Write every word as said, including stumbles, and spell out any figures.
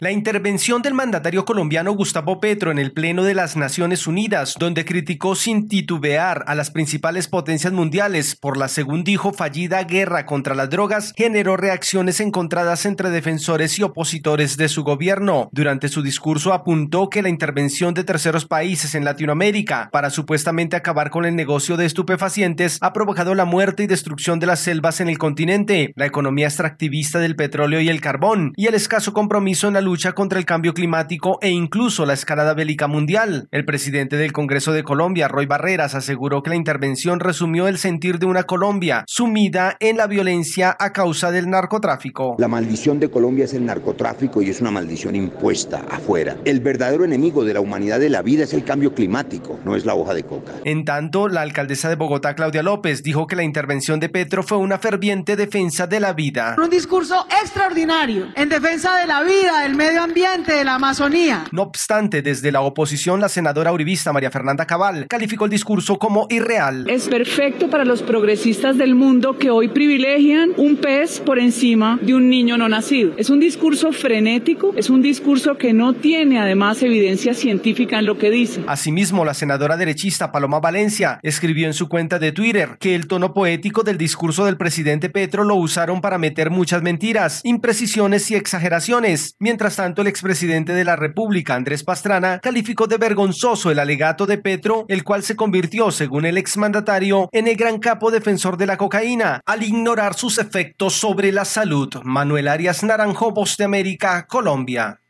La intervención del mandatario colombiano Gustavo Petro en el Pleno de las Naciones Unidas, donde criticó sin titubear a las principales potencias mundiales por la, según dijo, fallida guerra contra las drogas, generó reacciones encontradas entre defensores y opositores de su gobierno. Durante su discurso apuntó que la intervención de terceros países en Latinoamérica para supuestamente acabar con el negocio de estupefacientes ha provocado la muerte y destrucción de las selvas en el continente, la economía extractivista del petróleo y el carbón, y el escaso compromiso en la lucha lucha contra el cambio climático e incluso la escalada bélica mundial. El presidente del Congreso de Colombia, Roy Barreras, aseguró que la intervención resumió el sentir de una Colombia sumida en la violencia a causa del narcotráfico. La maldición de Colombia es el narcotráfico y es una maldición impuesta afuera. El verdadero enemigo de la humanidad de la vida es el cambio climático, no es la hoja de coca. En tanto, la alcaldesa de Bogotá, Claudia López, dijo que la intervención de Petro fue una ferviente defensa de la vida. Un discurso extraordinario en defensa de la vida, del medio ambiente, de la Amazonía. No obstante, desde la oposición, la senadora uribista María Fernanda Cabal calificó el discurso como irreal. Es perfecto para los progresistas del mundo que hoy privilegian un pez por encima de un niño no nacido. Es un discurso frenético, es un discurso que no tiene además evidencia científica en lo que dice. Asimismo, la senadora derechista Paloma Valencia escribió en su cuenta de Twitter que el tono poético del discurso del presidente Petro lo usaron para meter muchas mentiras, imprecisiones y exageraciones. Mientras tanto, el expresidente de la República, Andrés Pastrana, calificó de vergonzoso el alegato de Petro, el cual se convirtió, según el exmandatario, en el gran capo defensor de la cocaína, al ignorar sus efectos sobre la salud. Manuel Arias Naranjo, Voz de América, Colombia.